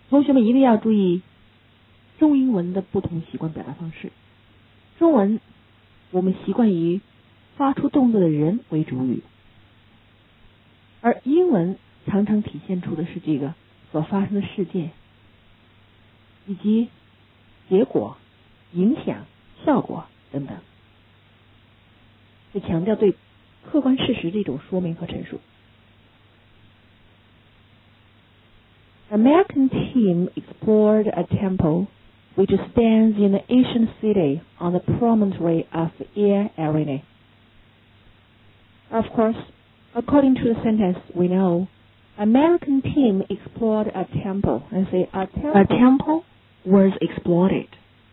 同学们一定要注意中英文的不同习惯表达方式。中文我们习惯于发出动作的人为主语，而英文常常体现出的是这个所发生的事件以及结果、影响、效果等等，是强调对客观事实的一种说明和陈述。American team explored a temple which stands in the ancient city on the promontory of Air Arena. Of course, according to the sentence, we know American team explored a temple. And say a temple was explored.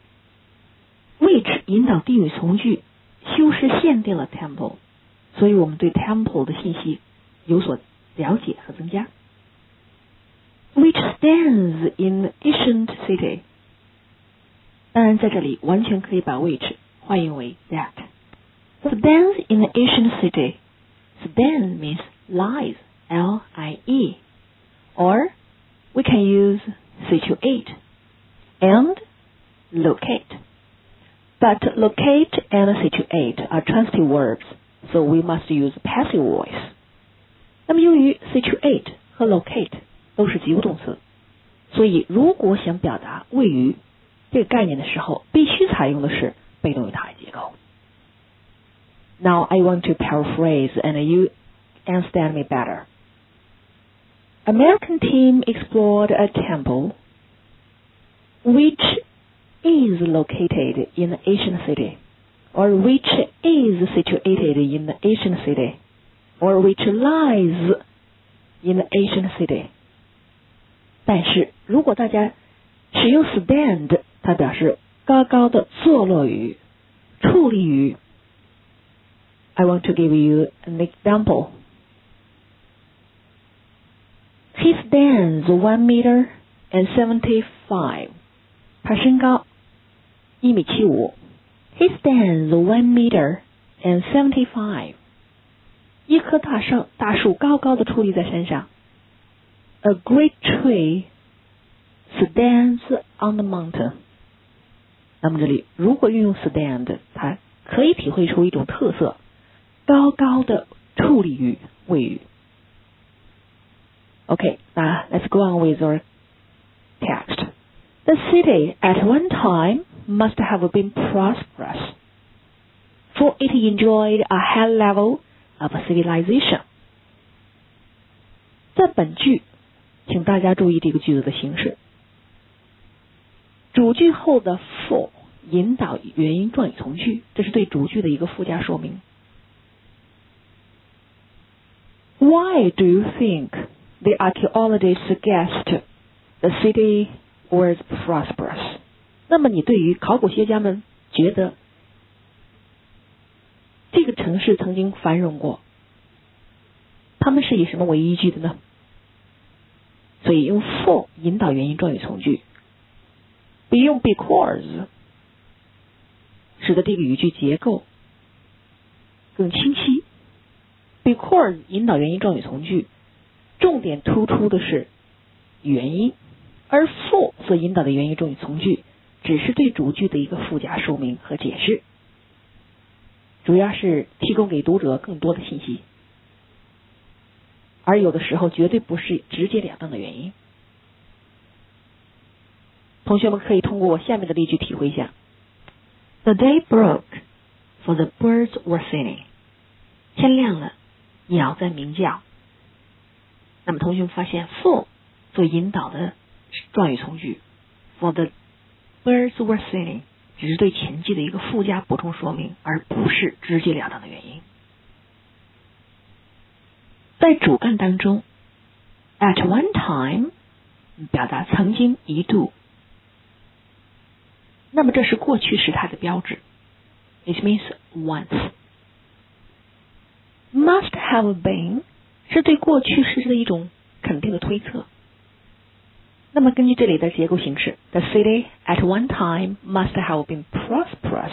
Which 引导定语从句，修饰限定了 temple， 所以我们对 temple 的信息有所了解和增加。Which stands in ancient city. 当然在这里完全可以把 which 换译为 that. Stands in the ancient city. Stand means lies, L-I-E. Or we can use situate and locate. But locate and situate are transitive verbs, so we must use passive voice. 那么由于 situate 和 locate 都是及物动词，所以如果想表达位于这个概念的时候，必须采用的是被动语态结构。Now I want to paraphrase and you understand me better. American team explored a temple which is located in the ancient city, or which is situated in the ancient city, or which lies in the ancient city. 但是如果大家使用 stand， 它表示高高的坐落于、矗立于。I want to give you an example. He stands 1 meter and 75. 他身高1.75米。He stands 1 meter and 75. 一棵大树高高的矗立在山上。A great tree stands on the mountain. 那么这里如果运用 stand， 它可以体会出一种特色，高高的矗立于位于。Okay, let's go on with our text. The city at one time must have been prosperous, for it enjoyed a high level of civilization. 在本句，请大家注意这个句子的形式。主句后的 for 引导原因状语从句，这是对主句的一个附加说明。Why do you think the archaeologists suggest the city was prosperous? 那么你对于考古学家们觉得这个城市曾经繁荣过，他们是以什么为依据的呢？所以用 for 引导原因状语从句，比用 because 使得这个语句结构更清晰。because 引导原因状语从句，重点突出的是原因，而 for 所引导的原因状语从句只是对主句的一个附加说明和解释，主要是提供给读者更多的信息，而有的时候绝对不是直截了当的原因。同学们可以通过我下面的例句体会一下。The day broke, for the birds were singing. 天亮了，鸟在鸣叫。那么同学们发现 for 所引导的状语从句 for the birds were singing 只是对前句的一个附加补充说明，而不是直截了当的原因。在主干当中 at one time 表达曾经一度，那么这是过去时态的标志， It means once. Must have been 是对过去式的一种肯定的推测。那么根据这里的结构形式 The city at one time must have been prosperous.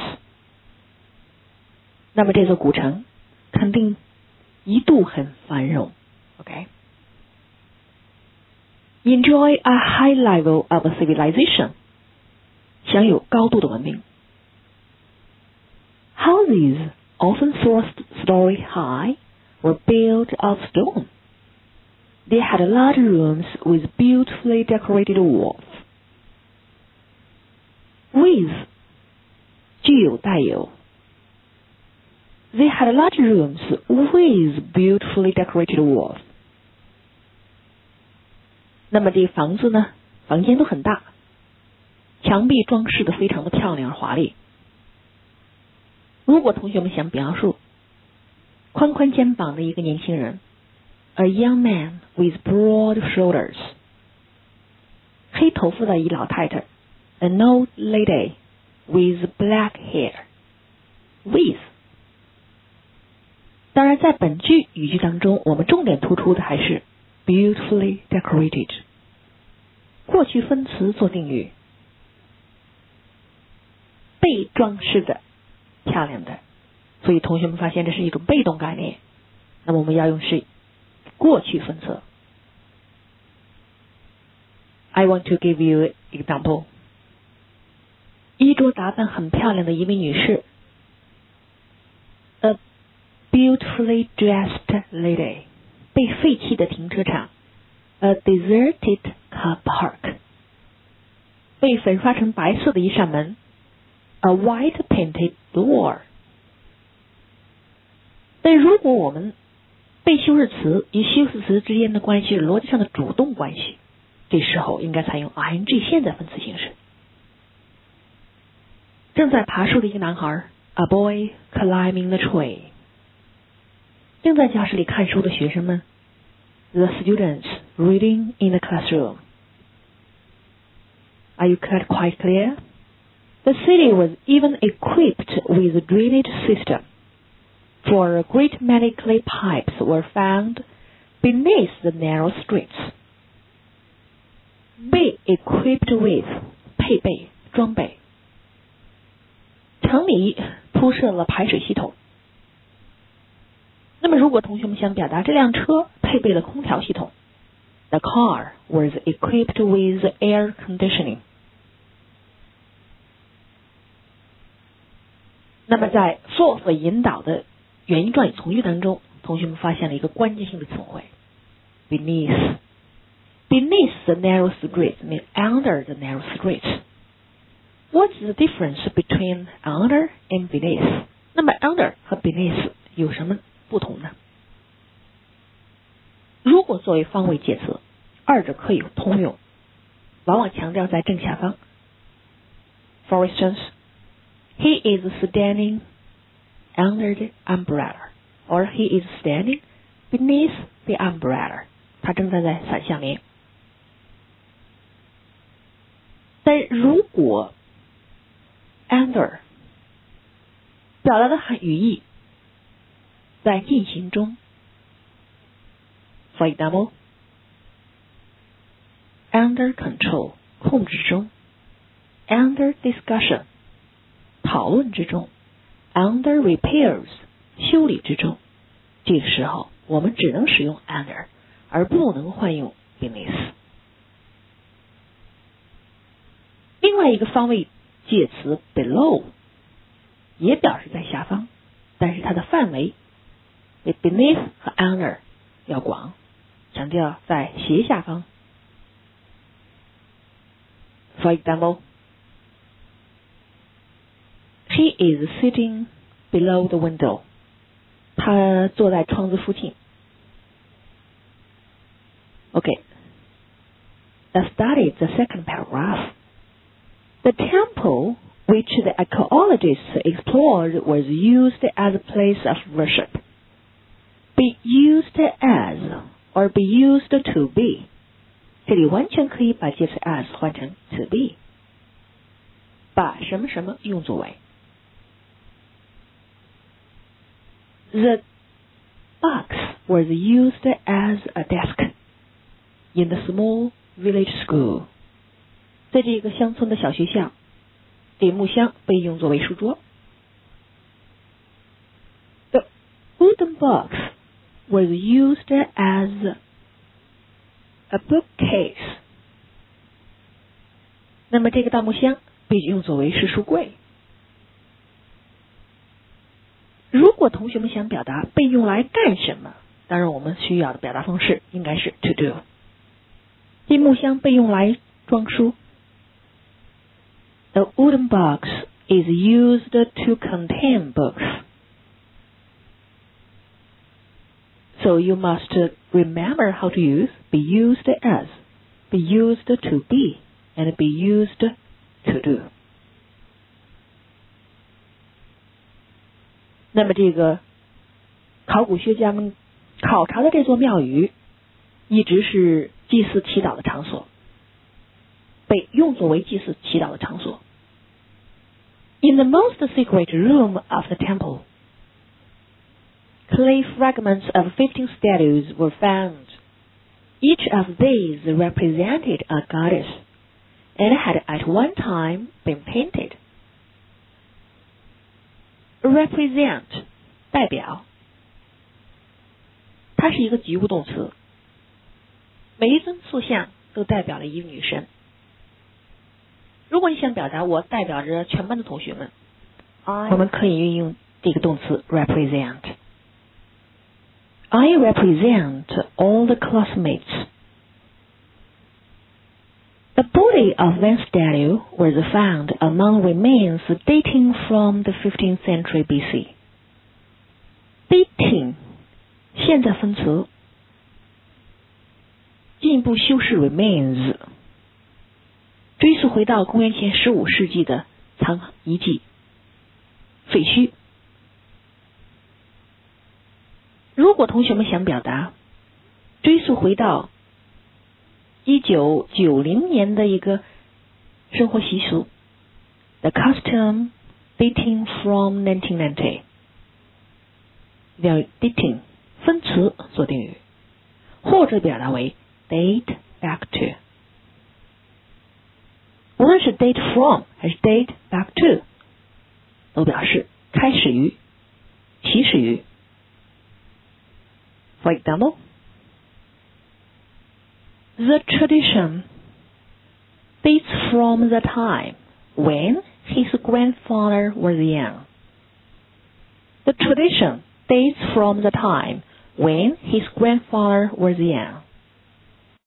那么这座古城肯定一度很繁荣。OK， enjoy a high level of civilization, 享有高度的文明。Houses, often story high, were built of stone. They had large rooms with beautifully decorated walls. With, 具有带有。They had large rooms with beautifully decorated walls. 那么这房子呢，房间都很大，墙壁装饰的非常的漂亮而华丽。如果同学们想描述宽宽肩膀的一个年轻人 ，a young man with broad shoulders， 黑头发的一老太太 ，an old lady with black hair， with。当然，在本句语句当中，我们重点突出的还是 beautifully decorated， 过去分词做定语，被装饰的漂亮的，所以同学们发现这是一种被动概念，那么我们要用是过去分词。I want to give you example， 衣着打扮很漂亮的一位女士 ，a beautifully dressed lady， 被废弃的停车场 ，a deserted car park， 被粉刷成白色的一扇门 ，a white painted door。但如果我们被修饰词与修饰词之间的关系是逻辑上的主动关系，这时候应该采用 ing 现在分词形式。正在爬树的一个男孩 ，a boy climbing the tree。正在教室里看书的学生们 ，the students reading in the classroom。Are you quite clear? The city was even equipped with a drainage system, for a great many clay pipes were found beneath the narrow streets. Be equipped with 配备装备。城里铺设了排水系统。那么如果同学们想表达这辆车配备了空调系统 ，the car was equipped with air conditioning。那么在 for 所引导的原因状语从句当中，同学们发现了一个关键性的词汇 beneath。Beneath the narrow streets means under the narrow streets. What's the difference between under and beneath? 那么 under 和 beneath 有什么不同呢？如果作为方位介词，二者可以通用，往往强调在正下方。For instance, he is standing under the umbrella, or he is standing beneath the umbrella. 他正站在伞下面。但如果 under 表达的语义在进行中 ，for example, under control 控制中 ，under discussion 讨论之中 ，under repairs 修理之中，这个时候我们只能使用 under， 而不能换用 beneath。另外一个方位介词 below 也表示在下方，但是它的范围比 beneath 和 under 要广，强调在斜下方。For example, he is sitting below the window. 他坐在窗子附近。Okay, let's study the second paragraph. The temple which the archaeologists explored was used as a place of worship. Be used as or be used to be. 这里完全可以把介词 as 换成 to be， 把什么什么用作为。The box was used as a desk in the small village school. 在这个乡村的小学校，这木箱被用作为书桌。The wooden box was used as a bookcase 那么这个大木箱被用作为是书柜。如果同学们想表达被用来干什么，当然我们需要的表达方式应该是 to do。这木箱被用来装书。A wooden box is used to contain books. So you must remember how to use be used as, be used to be, and be used to do. 那么这个考古学家们考察的这座庙宇一直是祭祀祈祷的场所，被用作为祭祀祈祷的场所。In the most secret room of the temple, clay fragments of 15 statues were found. Each of these represented a goddess and had at one time been painted. Represent 代表，它是一个及物动词，每一尊塑像都代表了一个女神。如果你想表达我代表着全班的同学们，我们可以运用这个动词 represent。 I represent all the classmates. The body of one statue was found among remains dating from the 15th century BC. Dating 现在分词，进一步修饰 remains， 追溯回到公元前15世纪的残遗迹废墟。如果同学们想表达追溯回到1990年的一个生活习俗 The custom dating from 1990， dating 分词做定语，或者表达为 date back to。 无论是 date from 还是 date back to 都表示开始于，起始于。 For example, the tradition dates from the time when his grandfather was young. The tradition dates from the time when his grandfather was young.